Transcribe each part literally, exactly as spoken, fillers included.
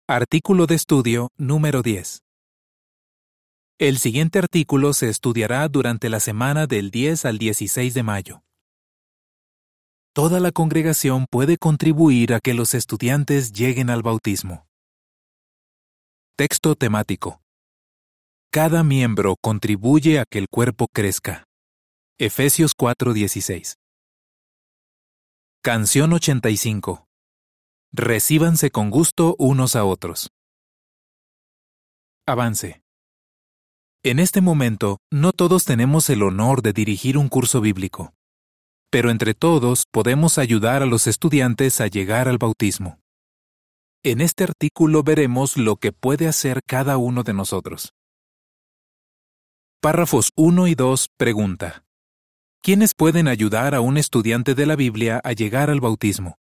Artículo de estudio número diez. El siguiente artículo se estudiará durante la semana del diez al dieciséis de mayo. Toda la congregación puede contribuir a que los estudiantes lleguen al bautismo. Texto temático. Cada miembro contribuye a que el cuerpo crezca. Efesios cuatro dieciséis. Canción ochenta y cinco. Recíbanse con gusto unos a otros. Avance. En este momento, no todos tenemos el honor de dirigir un curso bíblico, pero entre todos podemos ayudar a los estudiantes a llegar al bautismo. En este artículo veremos lo que puede hacer cada uno de nosotros. Párrafos uno y dos pregunta: ¿quiénes pueden ayudar a un estudiante de la Biblia a llegar al bautismo?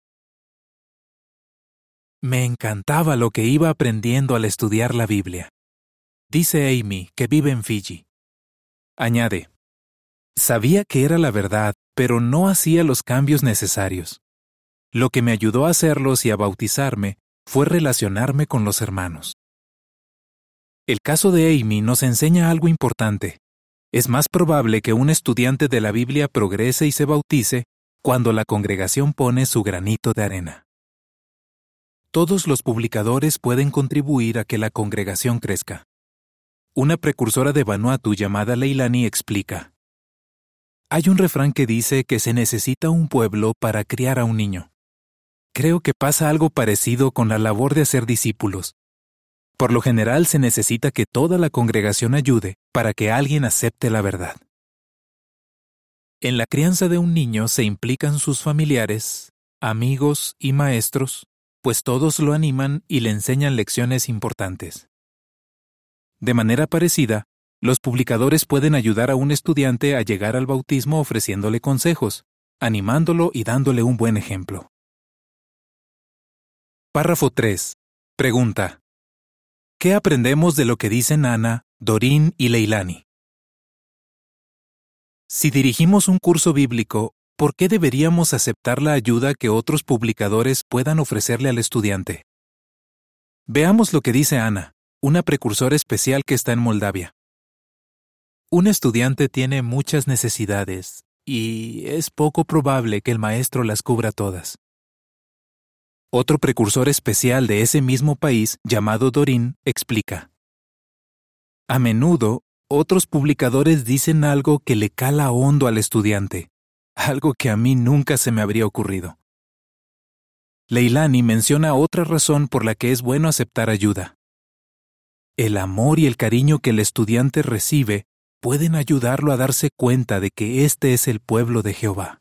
Me encantaba lo que iba aprendiendo al estudiar la Biblia, dice Amy, que vive en Fiji. Añade: sabía que era la verdad, pero no hacía los cambios necesarios. Lo que me ayudó a hacerlos y a bautizarme fue relacionarme con los hermanos. El caso de Amy nos enseña algo importante. Es más probable que un estudiante de la Biblia progrese y se bautice cuando la congregación pone su granito de arena. Todos los publicadores pueden contribuir a que la congregación crezca. Una precursora de Vanuatu llamada Leilani explica: hay un refrán que dice que se necesita un pueblo para criar a un niño. Creo que pasa algo parecido con la labor de hacer discípulos. Por lo general se necesita que toda la congregación ayude para que alguien acepte la verdad. En la crianza de un niño se implican sus familiares, amigos y maestros, pues todos lo animan y le enseñan lecciones importantes. De manera parecida, los publicadores pueden ayudar a un estudiante a llegar al bautismo ofreciéndole consejos, animándolo y dándole un buen ejemplo. Párrafo tres. Pregunta: ¿qué aprendemos de lo que dicen Ana, Doreen y Leilani? Si dirigimos un curso bíblico, ¿por qué deberíamos aceptar la ayuda que otros publicadores puedan ofrecerle al estudiante? Veamos lo que dice Ana, una precursora especial que está en Moldavia. Un estudiante tiene muchas necesidades, y es poco probable que el maestro las cubra todas. Otro precursor especial de ese mismo país, llamado Doreen, explica: a menudo, otros publicadores dicen algo que le cala hondo al estudiante, algo que a mí nunca se me habría ocurrido. Leilani menciona otra razón por la que es bueno aceptar ayuda. El amor y el cariño que el estudiante recibe pueden ayudarlo a darse cuenta de que este es el pueblo de Jehová.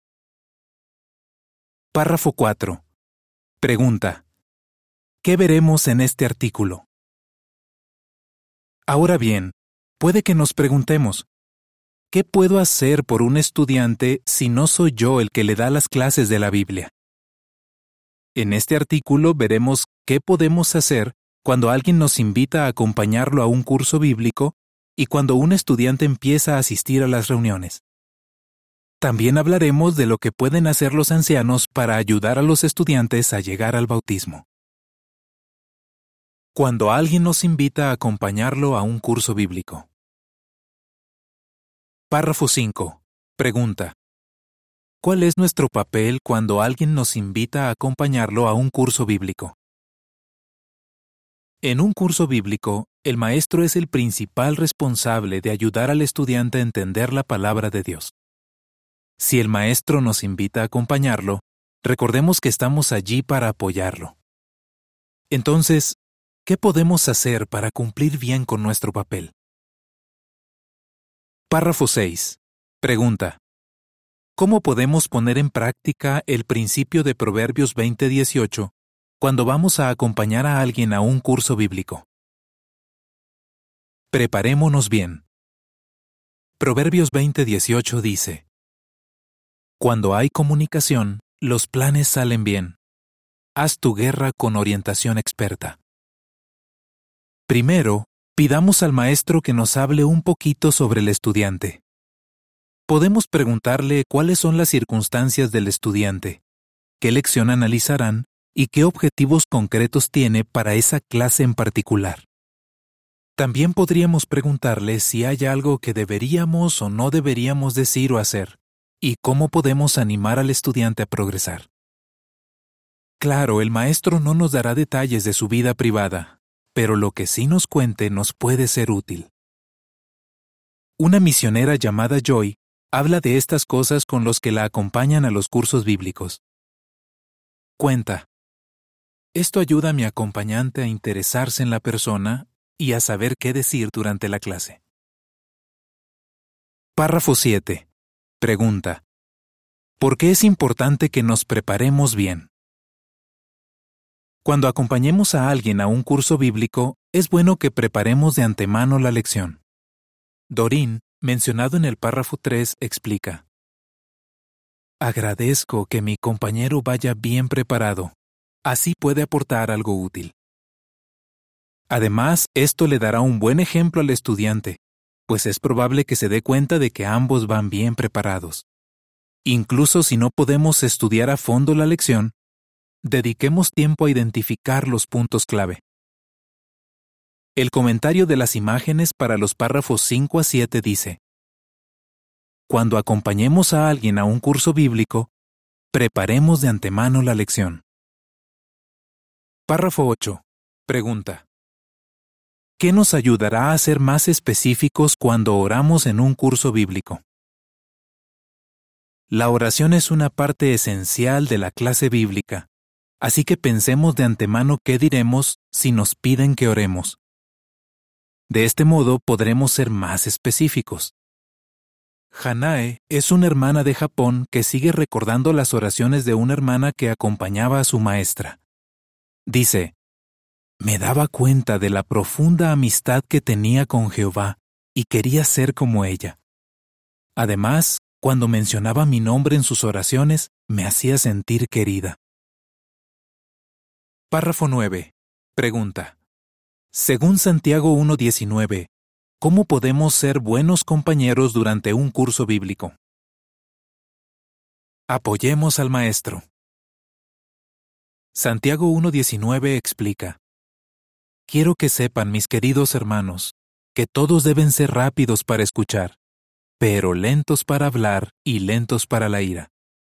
Párrafo cuatro. Pregunta: ¿qué veremos en este artículo? Ahora bien, puede que nos preguntemos: ¿qué puedo hacer por un estudiante si no soy yo el que le da las clases de la Biblia? En este artículo veremos qué podemos hacer cuando alguien nos invita a acompañarlo a un curso bíblico y cuando un estudiante empieza a asistir a las reuniones. También hablaremos de lo que pueden hacer los ancianos para ayudar a los estudiantes a llegar al bautismo. Cuando alguien nos invita a acompañarlo a un curso bíblico. Párrafo cinco. Pregunta: ¿cuál es nuestro papel cuando alguien nos invita a acompañarlo a un curso bíblico? En un curso bíblico, el maestro es el principal responsable de ayudar al estudiante a entender la palabra de Dios. Si el maestro nos invita a acompañarlo, recordemos que estamos allí para apoyarlo. Entonces, ¿qué podemos hacer para cumplir bien con nuestro papel? Párrafo seis. Pregunta: ¿cómo podemos poner en práctica el principio de Proverbios veinte dieciocho cuando vamos a acompañar a alguien a un curso bíblico? Preparémonos bien. Proverbios veinte dieciocho dice: cuando hay comunicación, los planes salen bien. Haz tu guerra con orientación experta. Primero, pidamos al maestro que nos hable un poquito sobre el estudiante. Podemos preguntarle cuáles son las circunstancias del estudiante, qué lección analizarán y qué objetivos concretos tiene para esa clase en particular. También podríamos preguntarle si hay algo que deberíamos o no deberíamos decir o hacer, y cómo podemos animar al estudiante a progresar. Claro, el maestro no nos dará detalles de su vida privada, pero lo que sí nos cuente nos puede ser útil. Una misionera llamada Joy habla de estas cosas con los que la acompañan a los cursos bíblicos. Cuenta: esto ayuda a mi acompañante a interesarse en la persona y a saber qué decir durante la clase. Párrafo siete. Pregunta: ¿por qué es importante que nos preparemos bien? Cuando acompañemos a alguien a un curso bíblico, es bueno que preparemos de antemano la lección. Doreen, mencionado en el párrafo tres, explica: agradezco que mi compañero vaya bien preparado. Así puede aportar algo útil. Además, esto le dará un buen ejemplo al estudiante, pues es probable que se dé cuenta de que ambos van bien preparados. Incluso si no podemos estudiar a fondo la lección, dediquemos tiempo a identificar los puntos clave. El comentario de las imágenes para los párrafos cinco a siete dice: cuando acompañemos a alguien a un curso bíblico, preparemos de antemano la lección. Párrafo ocho. Pregunta: ¿qué nos ayudará a ser más específicos cuando oramos en un curso bíblico? La oración es una parte esencial de la clase bíblica, así que pensemos de antemano qué diremos si nos piden que oremos. De este modo podremos ser más específicos. Hanae es una hermana de Japón que sigue recordando las oraciones de una hermana que acompañaba a su maestra. Dice: me daba cuenta de la profunda amistad que tenía con Jehová y quería ser como ella. Además, cuando mencionaba mi nombre en sus oraciones, me hacía sentir querida. Párrafo nueve. Pregunta: según Santiago uno diecinueve, ¿cómo podemos ser buenos compañeros durante un curso bíblico? Apoyemos al maestro. Santiago uno diecinueve explica: quiero que sepan, mis queridos hermanos, que todos deben ser rápidos para escuchar, pero lentos para hablar y lentos para la ira.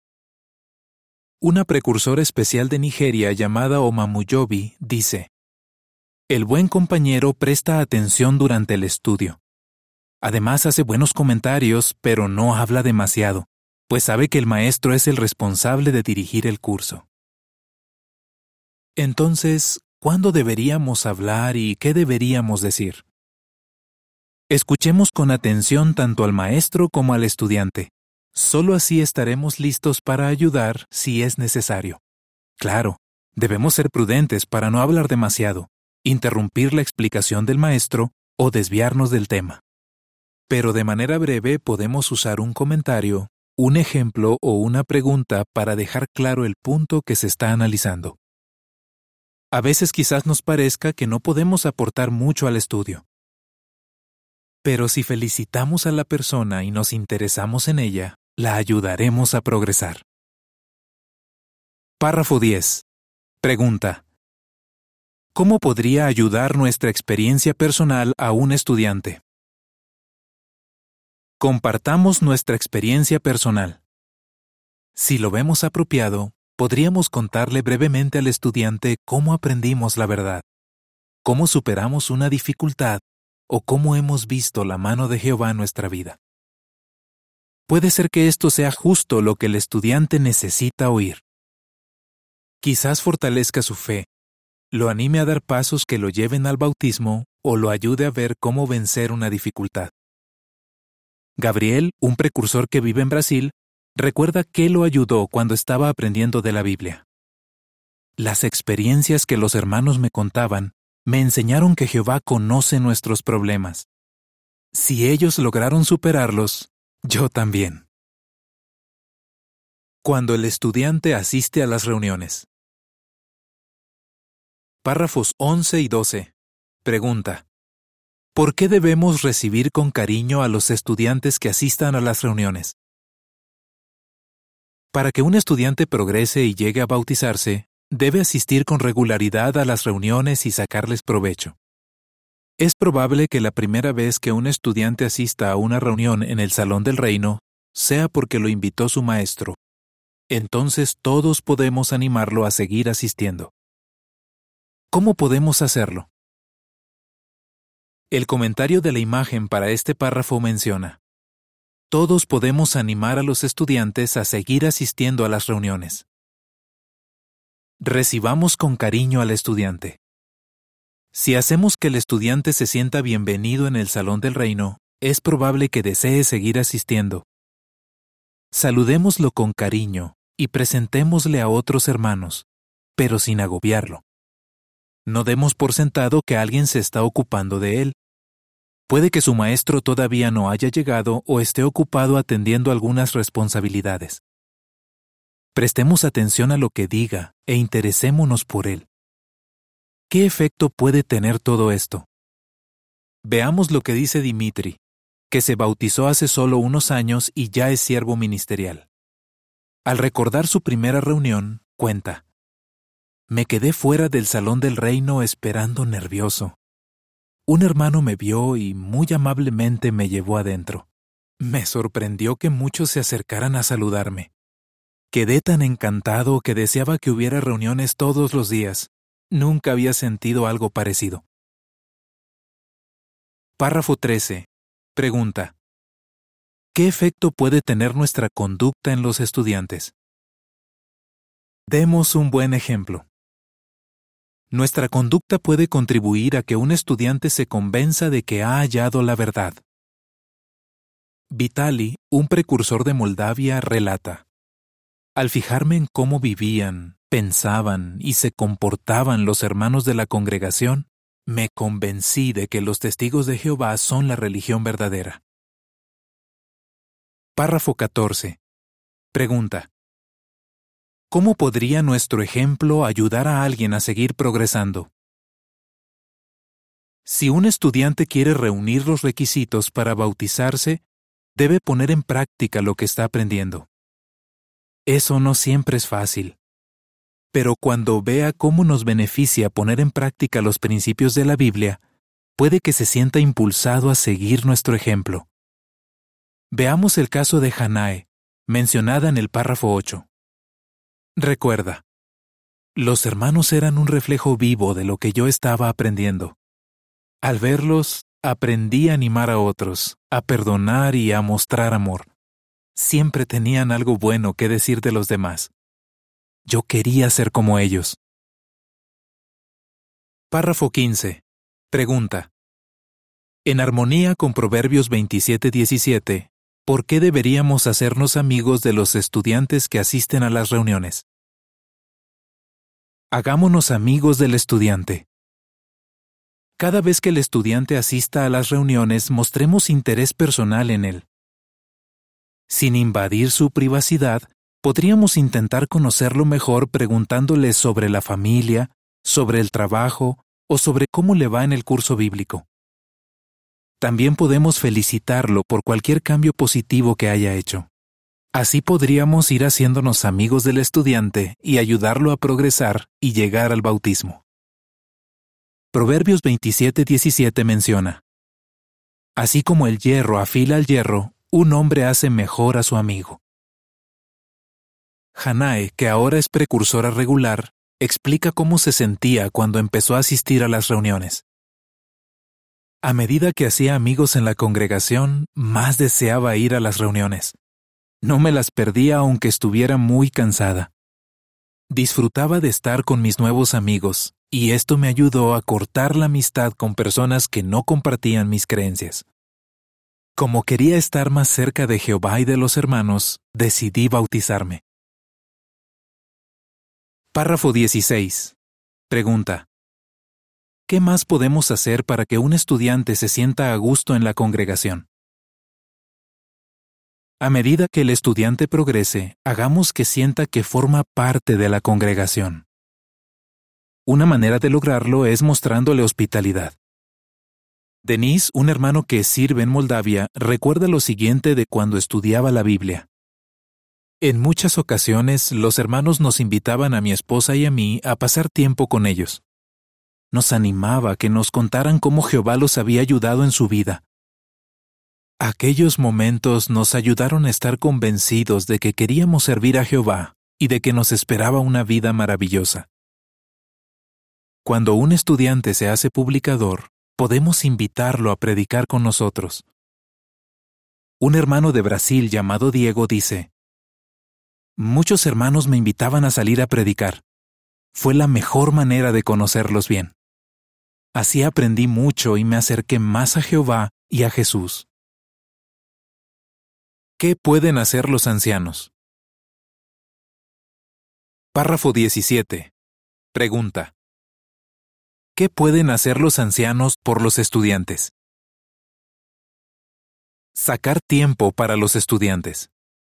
Una precursora especial de Nigeria llamada Omamuyobi dice: el buen compañero presta atención durante el estudio. Además hace buenos comentarios, pero no habla demasiado, pues sabe que el maestro es el responsable de dirigir el curso. Entonces, ¿cuándo deberíamos hablar y qué deberíamos decir? Escuchemos con atención tanto al maestro como al estudiante. Solo así estaremos listos para ayudar si es necesario. Claro, debemos ser prudentes para no hablar demasiado, interrumpir la explicación del maestro o desviarnos del tema. Pero de manera breve podemos usar un comentario, un ejemplo o una pregunta para dejar claro el punto que se está analizando. A veces quizás nos parezca que no podemos aportar mucho al estudio. Pero si felicitamos a la persona y nos interesamos en ella, la ayudaremos a progresar. Párrafo diez. Pregunta: ¿cómo podría ayudar nuestra experiencia personal a un estudiante? Compartamos nuestra experiencia personal. Si lo vemos apropiado, podríamos contarle brevemente al estudiante cómo aprendimos la verdad, cómo superamos una dificultad o cómo hemos visto la mano de Jehová en nuestra vida. Puede ser que esto sea justo lo que el estudiante necesita oír. Quizás fortalezca su fe, lo anime a dar pasos que lo lleven al bautismo o lo ayude a ver cómo vencer una dificultad. Gabriel, un precursor que vive en Brasil, recuerda qué lo ayudó cuando estaba aprendiendo de la Biblia. Las experiencias que los hermanos me contaban me enseñaron que Jehová conoce nuestros problemas. Si ellos lograron superarlos, yo también. Cuando el estudiante asiste a las reuniones. Párrafos once y doce. Pregunta: ¿por qué debemos recibir con cariño a los estudiantes que asistan a las reuniones? Para que un estudiante progrese y llegue a bautizarse, debe asistir con regularidad a las reuniones y sacarles provecho. Es probable que la primera vez que un estudiante asista a una reunión en el Salón del Reino sea porque lo invitó su maestro. Entonces todos podemos animarlo a seguir asistiendo. ¿Cómo podemos hacerlo? El comentario de la imagen para este párrafo menciona: todos podemos animar a los estudiantes a seguir asistiendo a las reuniones. Recibamos con cariño al estudiante. Si hacemos que el estudiante se sienta bienvenido en el Salón del Reino, es probable que desee seguir asistiendo. Saludémoslo con cariño y presentémosle a otros hermanos, pero sin agobiarlo. No demos por sentado que alguien se está ocupando de él. Puede que su maestro todavía no haya llegado o esté ocupado atendiendo algunas responsabilidades. Prestemos atención a lo que diga e interesémonos por él. ¿Qué efecto puede tener todo esto? Veamos lo que dice Dimitri, que se bautizó hace solo unos años y ya es siervo ministerial. Al recordar su primera reunión, cuenta: me quedé fuera del Salón del Reino esperando nervioso. Un hermano me vio y muy amablemente me llevó adentro. Me sorprendió que muchos se acercaran a saludarme. Quedé tan encantado que deseaba que hubiera reuniones todos los días. Nunca había sentido algo parecido. Párrafo trece. Pregunta: ¿qué efecto puede tener nuestra conducta en los estudiantes? Demos un buen ejemplo. Nuestra conducta puede contribuir a que un estudiante se convenza de que ha hallado la verdad. Vitali, un precursor de Moldavia, relata: al fijarme en cómo vivían, pensaban y se comportaban los hermanos de la congregación, me convencí de que los testigos de Jehová son la religión verdadera. Párrafo catorce. Pregunta: ¿cómo podría nuestro ejemplo ayudar a alguien a seguir progresando? Si un estudiante quiere reunir los requisitos para bautizarse, debe poner en práctica lo que está aprendiendo. Eso no siempre es fácil. Pero cuando vea cómo nos beneficia poner en práctica los principios de la Biblia, puede que se sienta impulsado a seguir nuestro ejemplo. Veamos el caso de Janae, mencionada en el párrafo ocho. Recuerda, los hermanos eran un reflejo vivo de lo que yo estaba aprendiendo. Al verlos, aprendí a animar a otros, a perdonar y a mostrar amor. Siempre tenían algo bueno que decir de los demás. Yo quería ser como ellos. Párrafo quince. Pregunta: en armonía con Proverbios veintisiete diecisiete, ¿por qué deberíamos hacernos amigos de los estudiantes que asisten a las reuniones? Hagámonos amigos del estudiante. Cada vez que el estudiante asista a las reuniones, mostremos interés personal en él. Sin invadir su privacidad, podríamos intentar conocerlo mejor preguntándole sobre la familia, sobre el trabajo o sobre cómo le va en el curso bíblico. También podemos felicitarlo por cualquier cambio positivo que haya hecho. Así podríamos ir haciéndonos amigos del estudiante y ayudarlo a progresar y llegar al bautismo. Proverbios veintisiete diecisiete menciona: así como el hierro afila al hierro, un hombre hace mejor a su amigo. Janae, que ahora es precursora regular, explica cómo se sentía cuando empezó a asistir a las reuniones. A medida que hacía amigos en la congregación, más deseaba ir a las reuniones. No me las perdía aunque estuviera muy cansada. Disfrutaba de estar con mis nuevos amigos, y esto me ayudó a cortar la amistad con personas que no compartían mis creencias. Como quería estar más cerca de Jehová y de los hermanos, decidí bautizarme. Párrafo dieciséis. Pregunta: ¿qué más podemos hacer para que un estudiante se sienta a gusto en la congregación? A medida que el estudiante progrese, hagamos que sienta que forma parte de la congregación. Una manera de lograrlo es mostrándole hospitalidad. Denis, un hermano que sirve en Moldavia, recuerda lo siguiente de cuando estudiaba la Biblia. En muchas ocasiones, los hermanos nos invitaban a mi esposa y a mí a pasar tiempo con ellos. Nos animaba que nos contaran cómo Jehová los había ayudado en su vida. Aquellos momentos nos ayudaron a estar convencidos de que queríamos servir a Jehová y de que nos esperaba una vida maravillosa. Cuando un estudiante se hace publicador, podemos invitarlo a predicar con nosotros. Un hermano de Brasil llamado Diego dice: muchos hermanos me invitaban a salir a predicar. Fue la mejor manera de conocerlos bien. Así aprendí mucho y me acerqué más a Jehová y a Jesús. ¿Qué pueden hacer los ancianos? Párrafo diecisiete. Pregunta: ¿qué pueden hacer los ancianos por los estudiantes? Sacar tiempo para los estudiantes.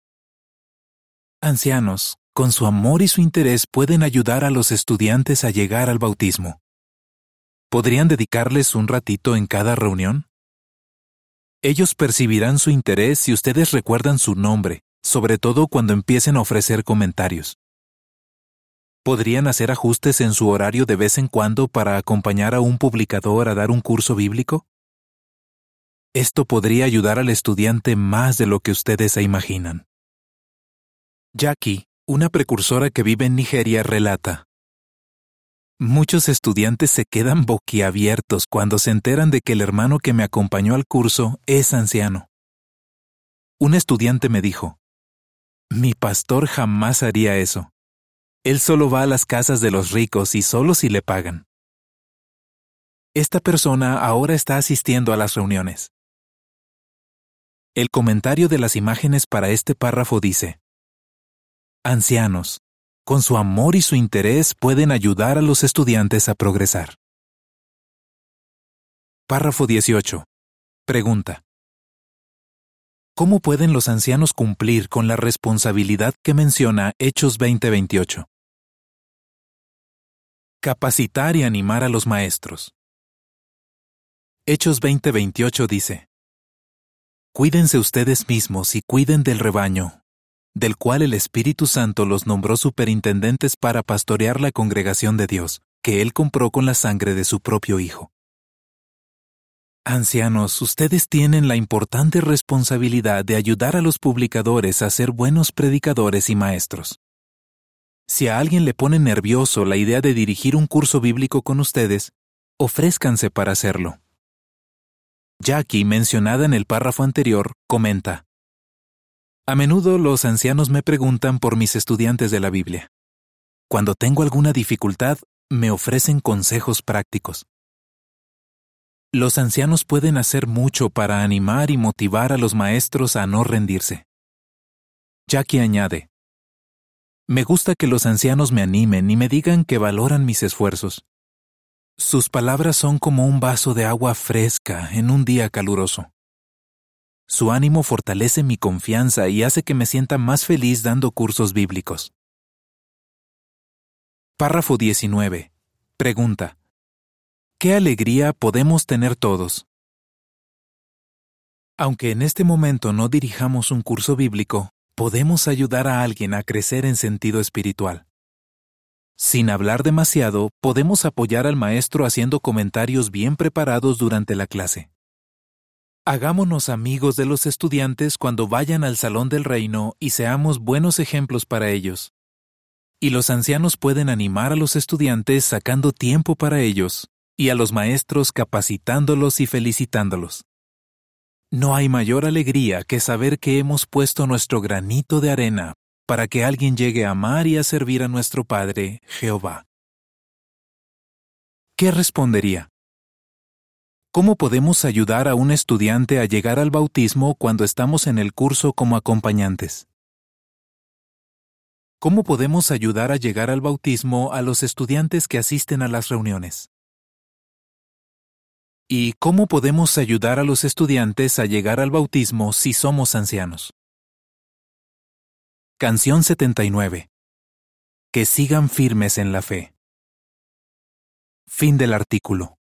Ancianos, con su amor y su interés pueden ayudar a los estudiantes a llegar al bautismo. ¿Podrían dedicarles un ratito en cada reunión? Ellos percibirán su interés si ustedes recuerdan su nombre, sobre todo cuando empiecen a ofrecer comentarios. ¿Podrían hacer ajustes en su horario de vez en cuando para acompañar a un publicador a dar un curso bíblico? Esto podría ayudar al estudiante más de lo que ustedes se imaginan. Jackie, una precursora que vive en Nigeria, relata: muchos estudiantes se quedan boquiabiertos cuando se enteran de que el hermano que me acompañó al curso es anciano. Un estudiante me dijo: mi pastor jamás haría eso. Él solo va a las casas de los ricos y solo si le pagan. Esta persona ahora está asistiendo a las reuniones. El comentario de las imágenes para este párrafo dice: ancianos, con su amor y su interés pueden ayudar a los estudiantes a progresar. Párrafo dieciocho. Pregunta: ¿cómo pueden los ancianos cumplir con la responsabilidad que menciona Hechos veinte veintiocho? Capacitar y animar a los maestros. Hechos veinte veintiocho dice: cuídense ustedes mismos y cuiden del rebaño, del cual el Espíritu Santo los nombró superintendentes para pastorear la congregación de Dios, que Él compró con la sangre de su propio Hijo. Ancianos, ustedes tienen la importante responsabilidad de ayudar a los publicadores a ser buenos predicadores y maestros. Si a alguien le pone nervioso la idea de dirigir un curso bíblico con ustedes, ofrézcanse para hacerlo. Jackie, mencionada en el párrafo anterior, comenta: a menudo los ancianos me preguntan por mis estudiantes de la Biblia. Cuando tengo alguna dificultad, me ofrecen consejos prácticos. Los ancianos pueden hacer mucho para animar y motivar a los maestros a no rendirse. Jackie añade: me gusta que los ancianos me animen y me digan que valoran mis esfuerzos. Sus palabras son como un vaso de agua fresca en un día caluroso. Su ánimo fortalece mi confianza y hace que me sienta más feliz dando cursos bíblicos. Párrafo diecinueve. Pregunta: ¿qué alegría podemos tener todos? Aunque en este momento no dirijamos un curso bíblico, podemos ayudar a alguien a crecer en sentido espiritual. Sin hablar demasiado, podemos apoyar al maestro haciendo comentarios bien preparados durante la clase. Hagámonos amigos de los estudiantes cuando vayan al salón del reino y seamos buenos ejemplos para ellos. Y los ancianos pueden animar a los estudiantes sacando tiempo para ellos, y a los maestros capacitándolos y felicitándolos. No hay mayor alegría que saber que hemos puesto nuestro granito de arena para que alguien llegue a amar y a servir a nuestro Padre, Jehová. ¿Qué respondería? ¿Cómo podemos ayudar a un estudiante a llegar al bautismo cuando estamos en el curso como acompañantes? ¿Cómo podemos ayudar a llegar al bautismo a los estudiantes que asisten a las reuniones? ¿Y cómo podemos ayudar a los estudiantes a llegar al bautismo si somos ancianos? Canción setenta y nueve. Que sigan firmes en la fe. Fin del artículo.